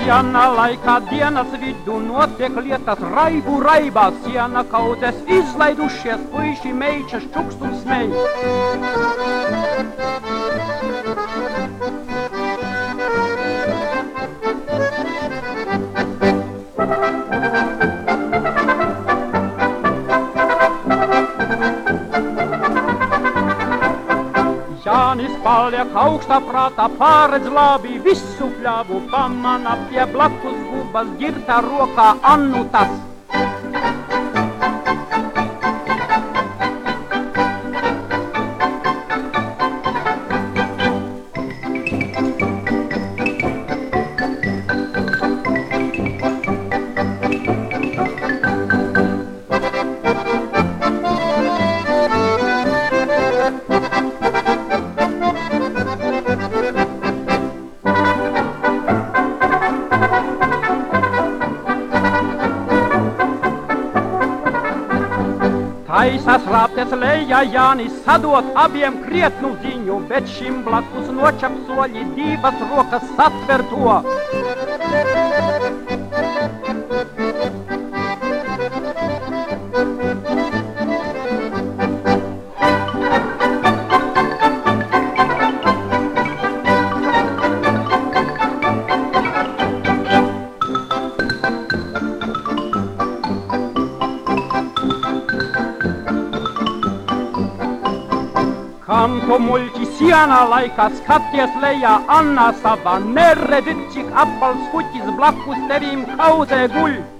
siena laikā dienas vidu notiek lietas raibu raibā, siena kaudzes izlaidušies, puiši meičas čukstu smej. Jānis paliek augstā prātā, pāredz labi visu pļāvu, pamana pie blakus gubas girtā rokā Annutas. Taisās rāpties lejā Jānis, sadot abiem krietnu ziņu, bet šim blakus nočapsoļi divas rokas satver to. Kam to muļķi sienā laikā skaties lejā, Anna sava, neredzi, cik apvals kuķis blakus tevīm kauzē guļ.